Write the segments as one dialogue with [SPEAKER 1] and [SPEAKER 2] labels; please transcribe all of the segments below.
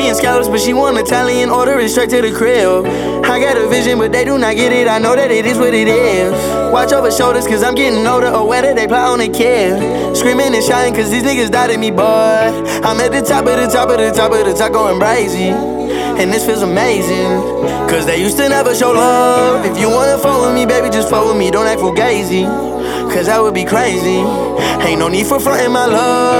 [SPEAKER 1] and scallops, but she want Italian, order it straight to the crib. I got a vision, but they do not get it, I know that it is what it is. Watch over shoulders, cause I'm getting older, or whether they plot on a kid. Screaming and shouting, cause these niggas doubted me, boy. I'm at the top of the top of the top of the top, going crazy. And this feels amazing, cause they used to never show love. If you wanna fuck with me, baby, just fuck with me, don't act fugazi, cause that would be crazy. Ain't no need for frontin' my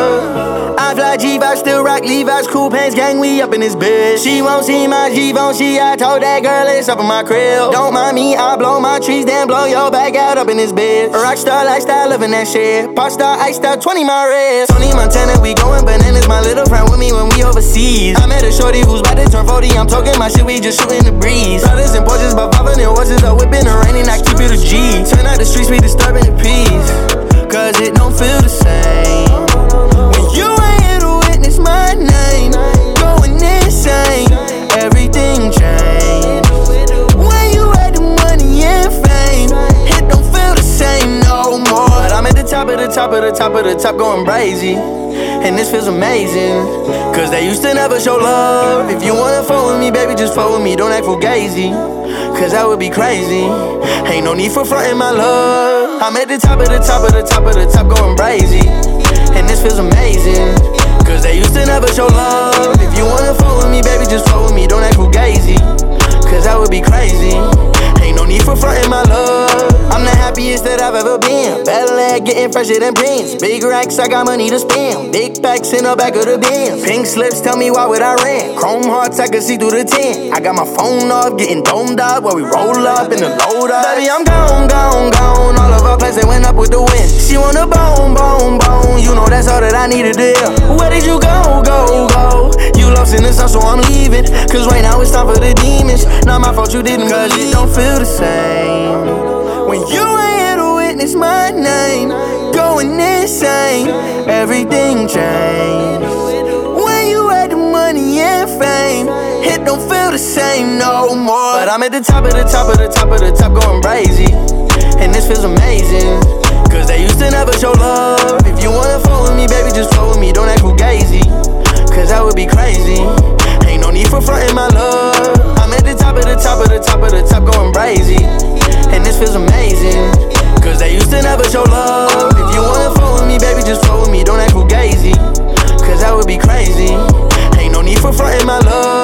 [SPEAKER 1] love. I fly G-Vibes, still rock Levi's, cool pants, gang, we up in this bitch. She won't see my Givenchy, I told that girl it's up in my crib. Don't mind me, I blow my trees, then blow your back out up in this bitch. Rockstar lifestyle, living that shit. Pop star, iced out, 20 my wrist. Tony Montana, we going bananas, my little friend with me when we overseas. I met a shorty who's about to turn 40, I'm talking my shit, we just shooting the breeze. Brothers and Porsches, but poppin' and horses, a whipping and raining, I keep it a G. Turn out the streets, we disturbing the peace, cause it don't feel the same when you ain't here to witness my name going insane. Everything changed when you had the money and fame. It don't feel the same no more. But I'm at the top of the top of the top of the top, going crazy. And this feels amazing, cause they used to never show love. If you wanna fuck with me, baby, just fuck with me, don't act fugazi, cause that would be crazy. Ain't no need for frontin' my love. I'm at the top of the top of the top of the top, going crazy. And this feels amazing, cause they used to never show love. If you wanna fuck with me, baby, just fuck with me, don't act fugazi, cause that would be crazy. Ain't no need for frontin' my love. I'm the happiest that I've ever been. Better leg getting fresher than Prince. Big racks, I got money to spend. Big packs in the back of the Benz. Pink slips, tell me why would I rent. Chrome hearts, I can see through the tent. I got my phone off, getting domed up while we roll up in the load up. Baby, I'm gone, gone, gone. All of our plans, they went up with the wind. She wanna bone, bone, bone. You know that's all that I need to do. Where did you go, go, go? You lost in the sun, so I'm leaving. Cause right now it's time for the demons. Not my fault you didn't, cause it don't feel the same when you ain't here to witness my name going insane. Everything changed when you had the money and fame. It don't feel the same no more. But I'm at the top of the top of the top of the top, going crazy. And this feels amazing, cause they used to never show love. If you wanna fuck with me, baby, just fuck with me, don't act fugazi, cause that would be crazy. Ain't no need for frontin' my love. I'm at the top of the top of the top of the top, going crazy. And this feels amazing, cause they used to never show love. If you wanna fuck with me, baby, just fuck with me, don't act fugazi, cause that would be crazy. Ain't no need for frontin' my love.